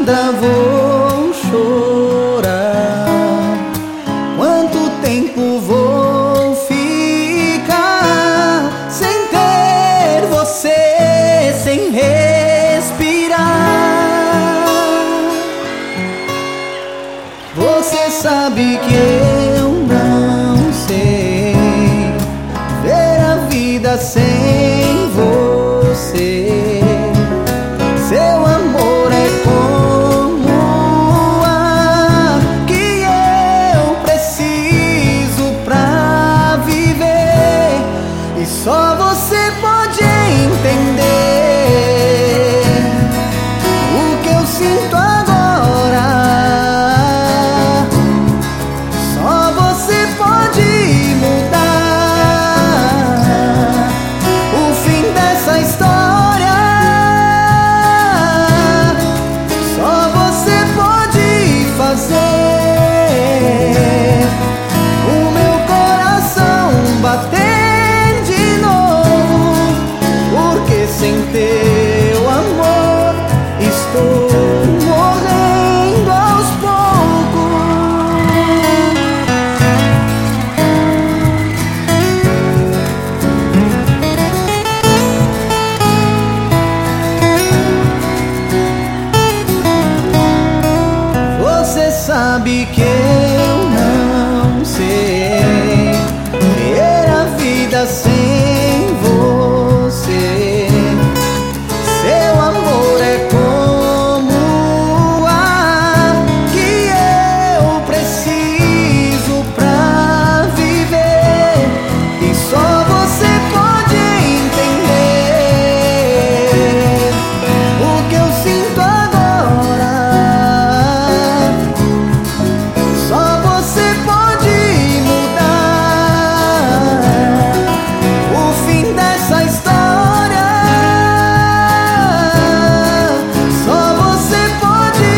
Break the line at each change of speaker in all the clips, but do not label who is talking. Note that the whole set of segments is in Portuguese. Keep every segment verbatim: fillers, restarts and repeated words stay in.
ainda vou chorar? Quanto tempo vou ficar sem ter você, sem respirar? Você sabe que eu não sei ver a vida sem você. Seu amor é como o ar que eu preciso pra viver, e só você pode entender o que eu sinto agora. Só você pode mudar o fim dessa história. O meu coração bater de novo, porque sem teu amor estou morrendo aos poucos. Você sabe que eu não sei ver a vida sem você. Seu amor é como o ar que eu preciso pra viver, e só você pode entender o que eu sinto agora. Só você pode mudar o fim dessa história. Só você pode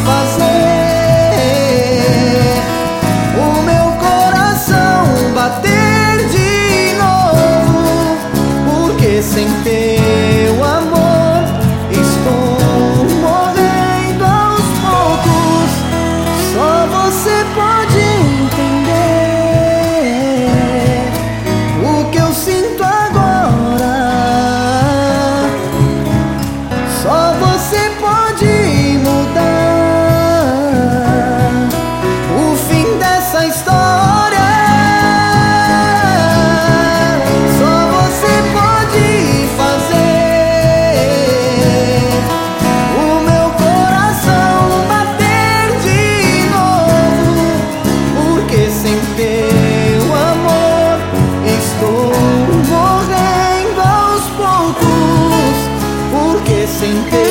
fazer o meu coração bater de novo, porque sem teu amor estou morrendo aos poucos. Só você pode entender o que eu sinto agora. Só você pode mudar o fim dessa história. Só você pode fazer o meu coração bater de novo, porque sem teu amor estou morrendo aos poucos, porque sem teu